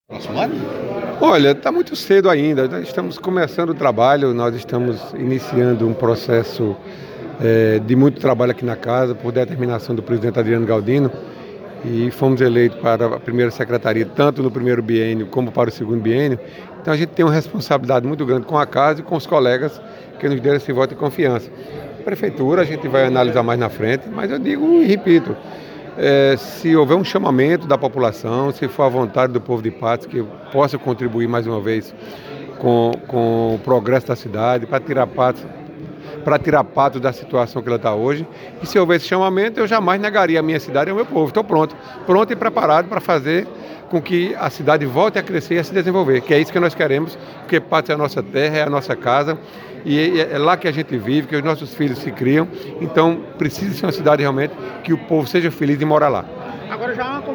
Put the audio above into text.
Próximo ano? Olha, está muito cedo ainda. Nós estamos começando o trabalho, nós estamos iniciando um processo de muito trabalho aqui na casa, por determinação do presidente Adriano Galdino, e fomos eleitos para a primeira secretaria, tanto no primeiro biênio como para o segundo biênio. Então a gente tem uma responsabilidade muito grande com a casa e com os colegas que nos deram esse voto de confiança. Prefeitura, a gente vai analisar mais na frente, mas eu digo e repito, se houver um chamamento da população, se for a vontade do povo de Patos, que eu possa contribuir mais uma vez com o progresso da cidade, para tirar Patos da situação que ela está hoje. E se houver esse chamamento, eu jamais negaria a minha cidade e ao meu povo. Estou pronto e preparado para fazer com que a cidade volte a crescer e a se desenvolver, que é isso que nós queremos, porque Patos é a nossa terra, é a nossa casa, e é lá que a gente vive, que os nossos filhos se criam. Então precisa ser uma cidade realmente que o povo seja feliz de morar lá. Agora já é uma